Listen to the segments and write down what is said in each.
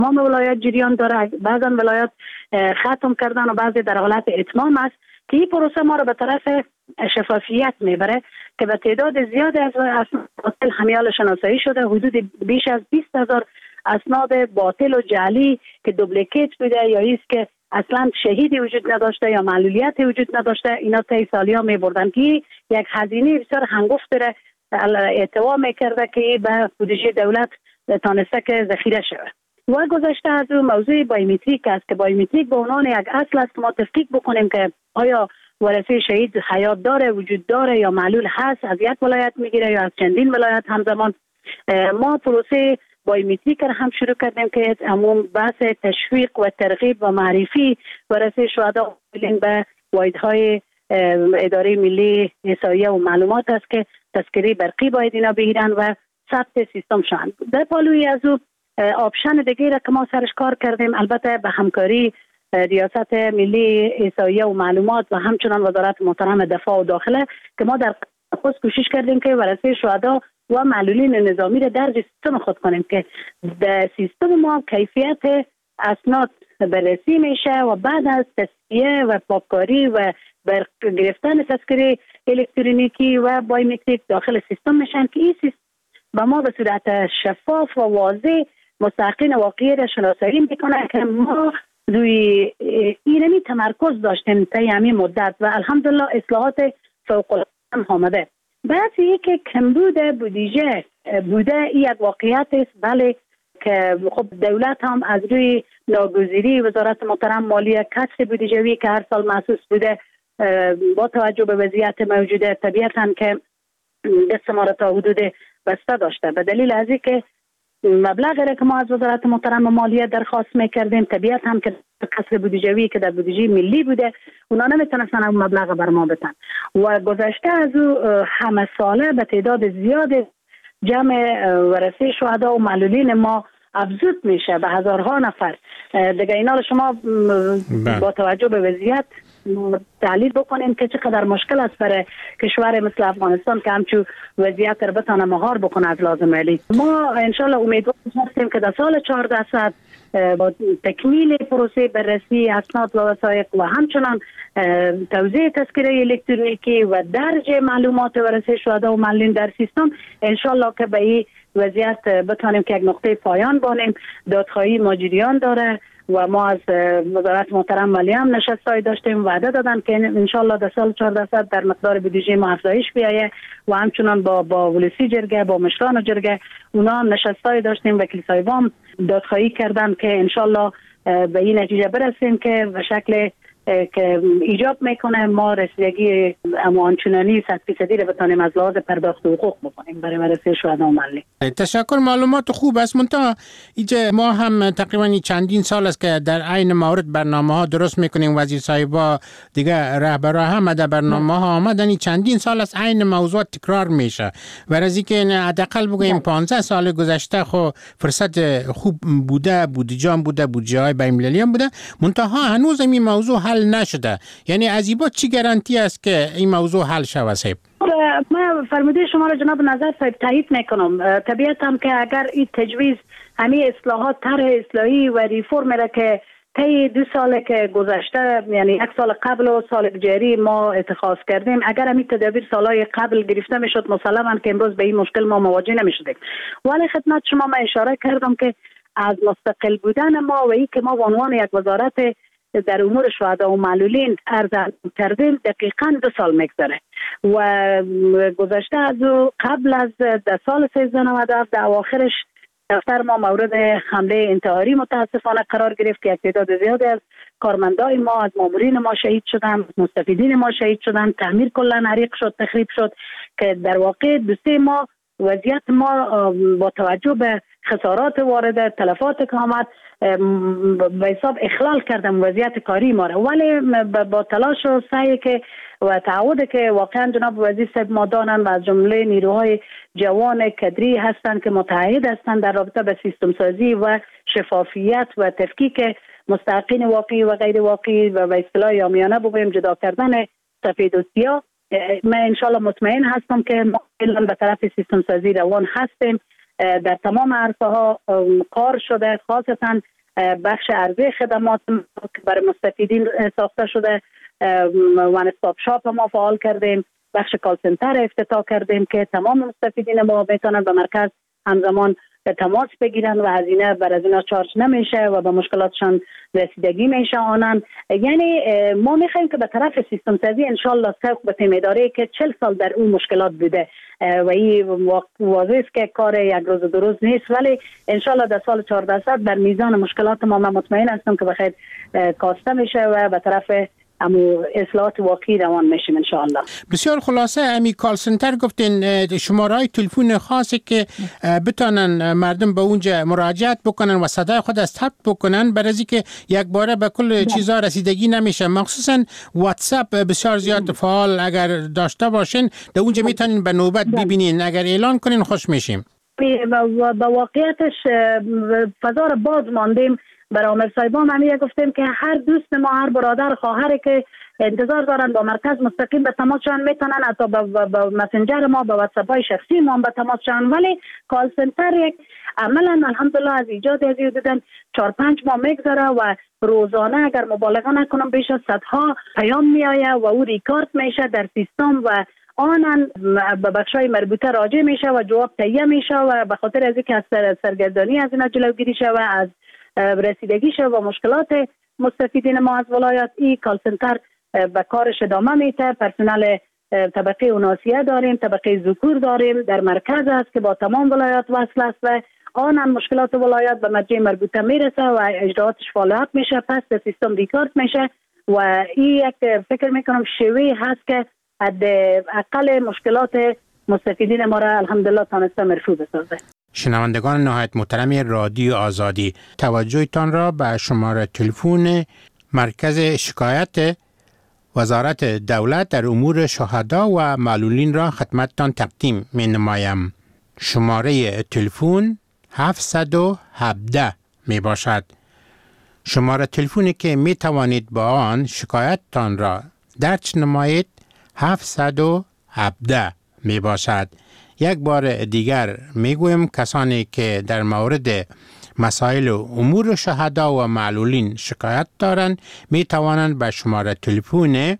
تمام ولایت جریان داره. بعضا ولایت ختم کردن و بعضی در حالت اتمام است که این پروسه ما رو به طرف شفافیت میبره که به تعداد زیاد از اسناد باطل همیال شناسایی شده. حدود بیش از 20,000 اسناد باطل و جعلی که دوپلیکیت بوده یا ایست که اصلا شهیدی وجود نداشته یا معلولیت وجود نداشته، اینا طی سالیا میبردن که یک هزینه بسیار هنگفت داره اعتبار میکرده که به بودجه دولت تانسته که ذخیره شود. و گذشته از اون موضوع بایومتریک است که بایومتریک به عنوان یک اصل است که ما تفکیک بکنیم که آیا ورثه شهید حیات داره، وجود داره یا معلول هست، از یک ولایت میگیره یا از چندین ولایت همزمان. ما پروسه بایومتریک هم شروع کردیم که عموم بحث تشویق و ترغیب و معرفی ورثه شهدا به واحدهای اداره ملی احصایه و معلومات است که تذکره برقی باید اینا بگیرن و ثبت سیستم شوند. در پالوی از او آپشن دیگه را که ما سرش کار کردیم، البته به همکاری ریاست ملی احصایه و معلومات و همچنان وزارت محترم دفاع و داخله که ما در خصوص کوشش کردیم که ورثه شهدا و معلولین نظامی را درج سیستم خود کنیم که در سیستم ما کیفیت اسناد بررسی میشه و بعد از تصفیه و پاککاری و گرفتن تذکره الکترونیکی و بایومتریک داخل سیستم میشن که این سیستم به ما به صورت شفاف و واضح مستحقین واقعی را شناسایی میکنه که ما روی اینمی تمرکز داشتیم طی همین مدت و الحمدلله اصلاحات فوق العاده هم آمده. بعد که کمبود بودجه بوده این یک واقعیت است، بله، که خب دولت هم از روی ناگزیری وزارت محترم مالیه کسر بودجه‌ای که هر سال محسوس بوده با توجه به وضعیت موجوده طبیعتاً که دست ما را تا حدود بسته داشته. به دلیل از اینکه مبلغی را که ما از وزارت محترم مالیه درخواست میکردیم طبیعت هم که کسر بودجه‌ای که در بودجه ملی بوده اونا نمیتونستن اون مبلغ بر ما بدن و گذشته از او همه ساله به تعداد زیاد جمع ورثه شهدا و معلولین ما افزود میشه به هزارها نفر دیگه. اینا شما با توجه به وضعیت تحلیل بکنیم که چقدر مشکل است برای کشور مثل افغانستان که همچون وضعیت رو بتانه مهار بکنه از لازم ملی. ما انشالله امیدوار هستیم که در سال 1400 با تکمیل پروسه بررسی اسناد و وثایق و همچنان توزیع تذکره الکترونیکی و درج معلومات ورثه شهدا و معلولین در سیستم انشالله که به این وضعیت بتانیم که یک نقطه پایان بانیم. دادخواهی ماجریان داره و ما از وزارت محترم مالیه هم نشستای داشتیم، وعده دادن که انشالله در سال 1400 در مقدار بودجه ما افزایش بیایه و همچنان با ولسی جرگه با مشران جرگه اونا هم نشستای داشتیم. وکیل صاحبام دادخواهی کردن که انشالله به این نتیجه برسیم که به شکل که ایجاب میکنه ما رسیدگی آنچنانی 100% رو بتانیم از لحاظ پرداخت حقوق بکنیم برای ورثه شهدا و معلولین. تشکر، معلومات خوب است. منتها اینجا ما هم تقریبا چندین سال است که در عین مورد برنامه ها درست میکنیم. وزیر صاحبا دیگه رهبرا هم در برنامه ها آمدن. چندین سال است عین موضوع تکرار میشه و از اینکه حداقل بگیم 15 سال گذشته خو فرصت خوب بوده، بودجه هم بوده، بودجه های بین‌المللی هم بوده، منتها هنوز این موضوع حل نشده. یعنی از این چی گارانتی است که این موضوع حل شود صاحب؟ من فرموده شما را جناب نظر صاحب تایید میکنم. طبیعتاً که اگر این تجویز همین اصلاحات طرح اصلاحی و ریفرم را که طی 2 سال که گذشته یعنی 1 سال قبل و سال جاری ما اتخاذ کردیم، اگر همین تدابیر سالهای قبل گرفته میشد مسلماً که امروز به این مشکل ما مواجه نمیشدیم. ولی خدمت شما من اشاره کردم که از مستقل بودن ما و این که ما به عنوان یک وزارت در امور شهدا و معلولین عرض کردیم دقیقاً 2 سال میگذره و گذشته از او قبل از در سال 1397 در اواخرش دفتر ما مورد حمله انتحاری متاسفانه قرار گرفت که یک تعداد زیادی از کارمندای ما از مامورین ما شهید شدن، مستفیدین ما شهید شدن، تعمیر کلا حریق شد، تخریب شد که در واقع دوسته ما وضعیت ما با توجه به خسارات وارده، تلفات که آمد به حساب اخلال کردم وضعیت کاری ما را. ولی با تلاش و سعی که و تعهد که واقعا جناب وزیر صاحب ما دانن و از جمله نیروهای جوان کدری هستند که متعهد هستند در رابطه به سیستم سازی و شفافیت و تفکیک مستحقین واقعی و غیر واقعی و به اصطلاح عامیانه بگویم جدا کردن سفید و سیاه. من انشالله مطمئن هستم که ما به طرف سیستم سازی روان هستیم. در تمام عرصه‌ها کار شده، خاصتا بخش عرضه خدمات که برای مستفیدین ساخته شده. وان استاپ شاپ ما فعال کردیم، بخش کال سنتر افتتاح کردیم که تمام مستفیدین ما میتونن به مرکز همزمان تماس بگیرن و هزینه بر از اینا چارج نمیشه و به مشکلاتشان رسیدگی میشه آنن. یعنی ما میخوایم که به طرف سیستم سازی انشالله سوق بتیم اداره که 40 سال در اون مشکلات بوده و این واضح است که کار یک روز و دو روز نیست، ولی انشالله در سال 1400 در میزان مشکلات ما مطمئن هستم که بخیر کاسته میشه و به طرف امو اصلاحات واقعی روان میشیم انشاءالله. بسیار خلاصه امی کال سنتر گفتین شماره‌های تلفن خاصی که بتونن مردم به اونجا مراجعت بکنن و صدای خود از ثبت بکنن، برای اینکه یک باره به کل چیزا رسیدگی نمیشه. مخصوصا واتساپ بسیار زیاد فعال اگر داشته باشین در اونجا میتونین به نوبت ببینین، اگر اعلان کنین خوش میشیم. با واقعیتش فضا رو باز ماندیم. برای عامر صاحبان ما گفتیم که هر دوست ما، هر برادر خواهری که انتظار دارن با مرکز مستقیم به تماس شون میتونن، حتی با مسنجر ما، با واتساپ های شخصی ما به تماس شون. ولی کال سنتر یک عملا الحمدلله از ایجاد از دیدن 4-5 ماه میگذره و روزانه اگر مبالغه نکنم بیش از صدها پیام میآید و او ریکارد میشه در سیستم و آنن به بخشای مربوطه راجع میشه و جواب تهیه میشه و به خاطر از اینکه از سرگردانی از این جلوگیری شه و از رسیدگی شه و مشکلات مستفیدین ما از ولایت، این کال سنتر به کارش ادامه میده. پرسنل طبقه اوناسیه داریم، طبقه ذکور داریم، در مرکز است که با تمام ولایت وصل است و آنم مشکلات ولایت به مرجع مربوطه میرسه و اجراعاتش فعالیت میشه، پس به سیستم ریکارد میشه و این یک فکر میکنم شیوه هست که حداقل مشکلات مستفیدین ما را الحمدلله تانسته مرفوع بسازه. شنوندگان نهایت محترم رادیو آزادی، توجهتان را به شماره تلفن مرکز شکایت وزارت دولت در امور شهدا و معلولین را خدمتتان تقدیم می نمایم. شماره تلفن 717 می باشد. شماره تلفنی که می توانید با آن شکایتتان را درج نمایید 717 می باشد. یک بار دیگر میگویم کسانی که در مورد مسائل و امور شهدا و معلولین شکایت دارند می توانند به شماره تلفن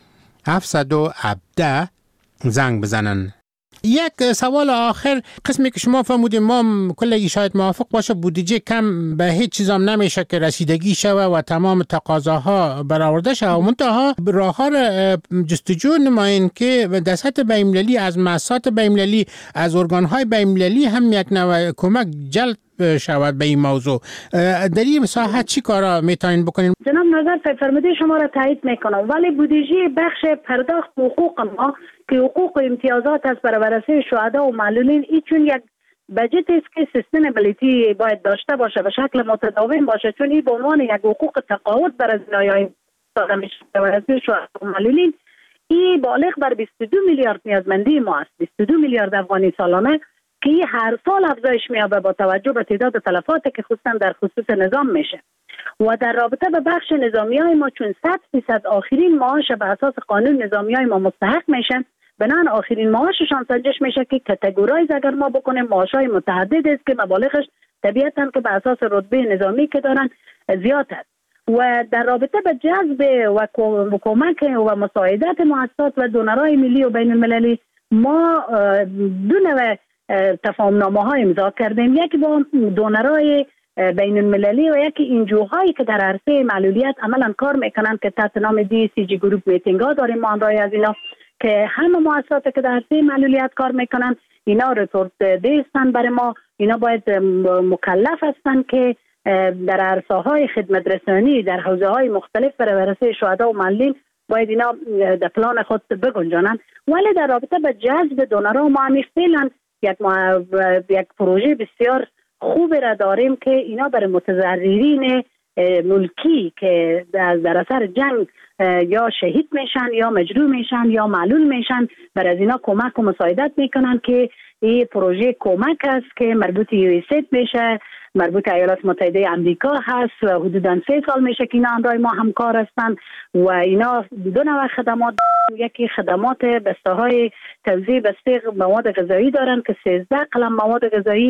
717 زنگ بزنند. یک سوال آخر، قسمی که شما فرمودید ما کلی شاید موافق باشه بودجه کم به هیچ چیزام نمیشه که رسیدگی شوه و تمام تقاضاها برآورده شوه، منتها راه‌ها را جستجو نمایین که در سطح بین‌المللی از مؤسسات بین‌المللی، از ارگان‌های بین‌المللی هم یک نوع کمک جلب شود به این موضوع. در این مساحت چی کارا میتونین بکنین؟ جناب نظر فرموده شما را تایید میکنم، ولی بودجه بخش پرداخت حقوق ما که حقوق و امتیازات از برابرسه شهدا و معلولین، این چون یک بجت است که سستینبلیتی باید داشته باشه، به شکل متداوم باشه، چون این به عنوان یک حقوق تقاعد بر از نایای داده میشه برابرسه شهدا و معلولین. این بالغ بر 22 میلیارد نیازمندی ما است، 22 میلیارد افغانی سالانه که هر سال افزایش می‌یابه با توجه به تعداد تلفاتی که خصوصا در خصوص نظام میشه. و در رابطه به بخش نظامیای ما چون 100% آخرین معاش به اساس قانون نظامیای ما مستحق میشن، بنابراین آخرین معاششان سنجش میشه که کاتگورایز اگر ما بکنیم معاشای متعدد است که مبالغش طبیعتاً که به اساس رتبه نظامی که دارن زیاد است. و در رابطه به جذب و کمک و مساعدت مؤسسات و دونرای ملی و بین المللی، ما دو نوع تفاهم‌نامه‌ها امضا کردیم، یکی با دونرای بین المللی و یکی انجوهایی که در عرصه معلولیت عملا کار میکنن که تحت نام DCG گروپ میتینگ ها داریم ما همراه از اینا که همه مؤسساتی که در عرصه معلولیت کار میکنن اینا رپورت دیستن برای ما. اینا باید مکلف هستن که در عرصه های خدمت رسانی در حوزه های مختلف برای عرصه شهدا و معلولین باید اینا در پلان خود بگنجانن. ولی در رابطه به جذب دونرها ما همیشه فعلا یک پروژه بسیار خوب را داریم که اینا برای متضررین ملکی که در اثر جنگ یا شهید میشن یا مجروح میشن یا معلول میشن، برای از اینا کمک و مساعدت میکنن که این پروژه کمک است که مربوط USAID میشه، مربوط ایالات متحده آمریکا هست و حدوداً 3 سال میشه که اینا همراه ما همکار هستن و اینا دو نوع خدمات، یکی خدمات بسته های توزیع بسته مواد غذایی دارن که 13 قلم مواد غذایی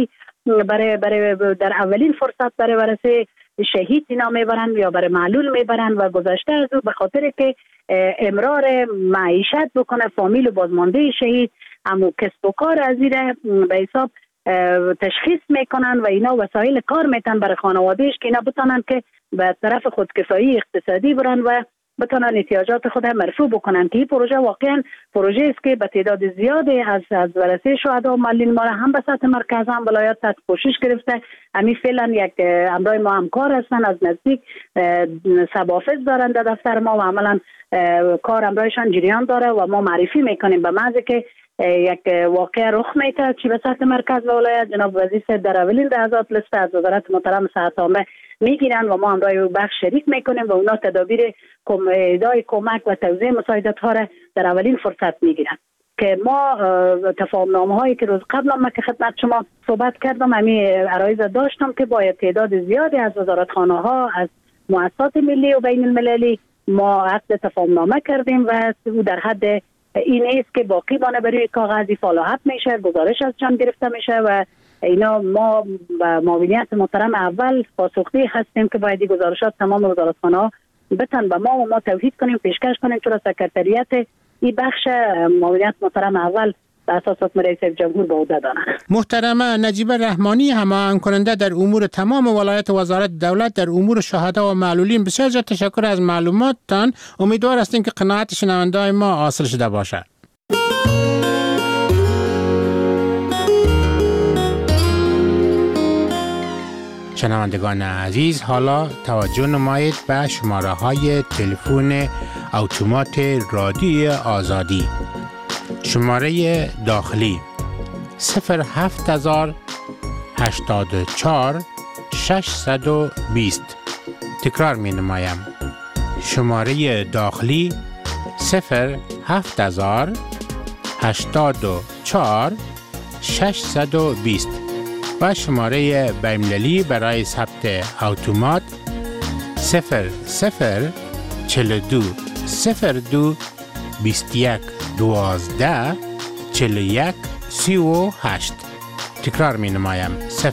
برای در اولین فرصت برای ورثه شهید اینا میبرن یا برای معلول میبرن و گذشته از او به خاطر که امرار معیشت بکنه فامیل و بازمانده شهید، اما کسب و کار از ایره به حساب تشخیص میکنن و اینا وسایل کار میتن برای خانوادهش که اینا بتونن که به طرف خودکفایی اقتصادی برن و بتونن احتیاجات خود هم مرفوع بکنن. که این پروژه واقعا پروژه است که به تعداد زیادی از ورثه شهدا و معلولین ما هم به سطح مرکز هم ولایت تحت کوشش گرفته. همین فعلا یک همراه ما همکار هستن، از نزدیک سبافز دارن در دفتر ما و عملا کار همراهشان جریان داره و ما معرفی میکنیم به محض که یک واقع رخ میده چی به سطح مرکز و ولایت. جناب وزیر صاحب در اولین لحظات لیست از وزارت محترم صحت عامه میگیرن و ما همراه بخش شریک میکنیم و اونا تدابیر ادای کمک و توزیع مساعدت ها را در اولین فرصت میگیرن. که ما تفاهم نامه هایی که روز قبل هم که خدمت شما صحبت کردم همین عرایض داشتم که باید تعداد زیادی از وزارتخانه ها از مؤسسات ملی و بین المللی ما عقد تفاهم نامه کردیم و او در حد این است که باقی بانه برای کاغذی فالوآپ میشه، گزارش از جان گرفته میشه و اینا ما با معاونیت محترم اول پاسخگوی هستیم که باید گزارشات تمام وزارتخانه ها بتن به ما و ما توحید کنیم، پیشکش کنیم چرا سکرتریت این بخش معاونیت محترم اول به اساس حکم رئیس جمهور به عهده دارند. محترمه نجیبه رحمانی هماهنگ کننده در امور تمام ولایت وزارت دولت در امور شهدا و معلولین، بسیار زیاد تشکر از معلوماتتان. امیدوار هستیم که قناعت شنونده‌های ما حاصل شده باشد. شنوندگان عزیز، حالا توجه نمایید به شماره‌های تلفن اتومات رادیوی آزادی. شماره داخلی 07084 620. تکرار می نمایم. شماره داخلی 07084 620 و شماره بین‌المللی برای ثبت اتومات 0042 02 21 12 41 38. تکرار می نمایم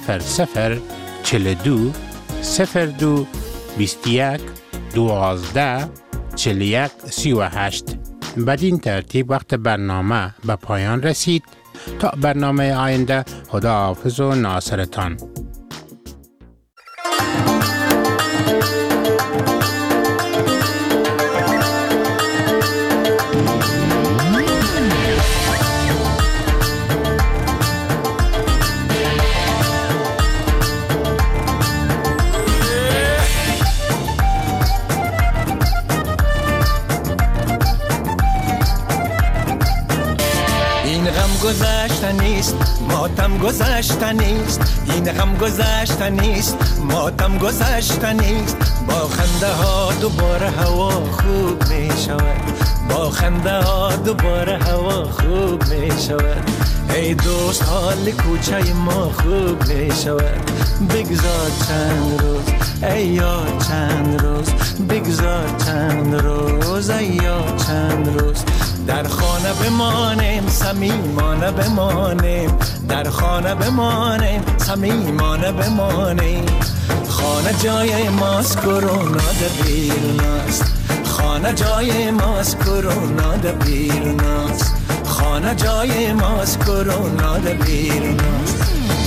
0042 02 21 12 41 38. بدین ترتیب وقت برنامه به پایان رسید. تا برنامه آینده، خداحافظ و ناصرتان. گذشته نیست، ماتم گذشته نیست، این غم گذشته نیست، ماتم گذشته نیست. با خنده ها دوباره هوا خوب می شود، با خنده ها دوباره هوا خوب می شود. ای دوست حال کوچه ما خوب می شود. بگذار چند روز ای یاد چند روز، بگذار چند روز ای یاد چند روز. در خانه بمانیم صمیمانه بمانیم، در خانه بمانیم صمیمانه بمانیم. خانه جای ماست کرونا در بیرون است، خانه جای ماست کرونا در بیرون است، خانه جای ماست کرونا در بیرون است.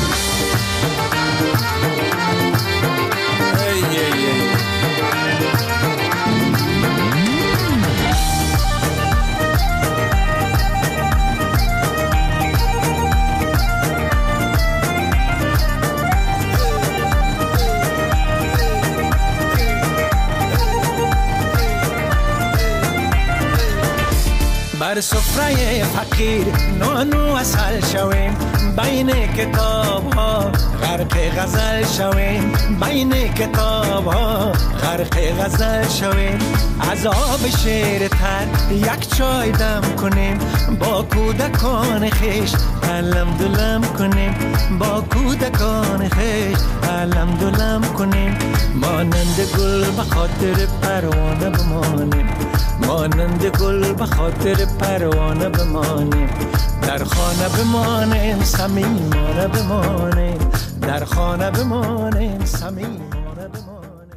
بر سفره فقیر نانو اصل شویم، بین کتاب ها غرق غزل شویم، بین کتاب ها غرق غزل شویم. از آب شیر تر یک چای دم کنیم، با کودکان خیش علم دلم کنیم، با کودکان خیش علم دلم کنیم. مانند گل به خاطر پروانه بمانیم، مانند گل به خاطر پروانه بمانیم، در خانه بمانیم صمیمانه بمانیم، در خانه بمانیم صمیمانه.